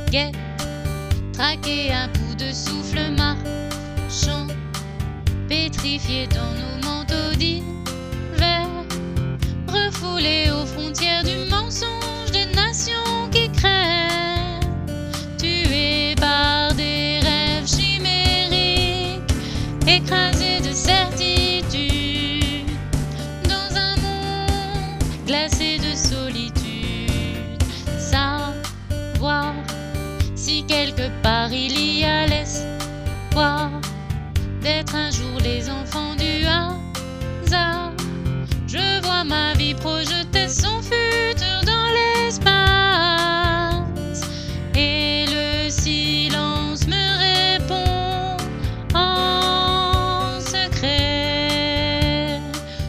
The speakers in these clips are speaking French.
gai, traqué à bout de souffle, marchant, pétrifié dans nos manteaux d'hiver, refoulés aux frontières du mensonge des nations qui crèvent, tués par des rêves chimériques, écrasés de certitude, dans un monde glacé de solitude. Savoir si quelque part il y a l'espoir d'être un jour les enfants du hasard. Je vois ma vie projeter son futur dans l'espace, et le silence me répond en secret,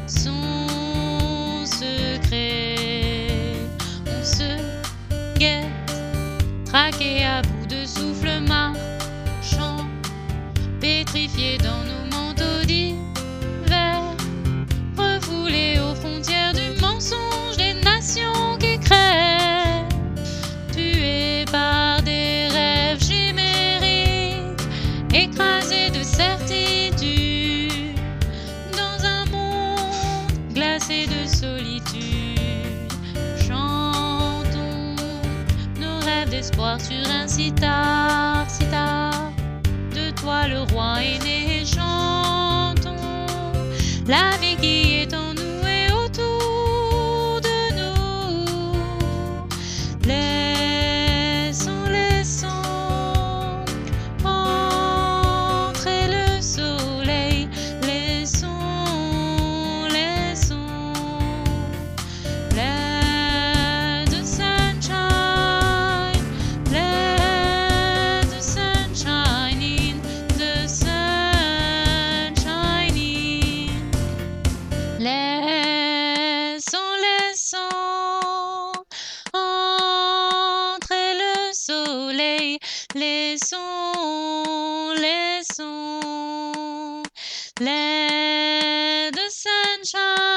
son secret. On se guette, traqué à bout de souffle, marchant, pétrifié dans nos manteaux d'hiver, refoulés aux frontières du mensonge des nations qui crèvent, tués par des rêves chimériques, écrasés de certitude, dans un monde glacé de solitude. Chantons nos rêves d'espoir sur un sitar, sitar. De toi le roi est né, chantons la vie qui est en nous et autour de nous. Laissons, laissons entrer le soleil, laissons, laissons let the sunshine, let the sunshine in, the sunshine in. Laissons, laissons entrer le soleil, laissons, laissons let the sunshine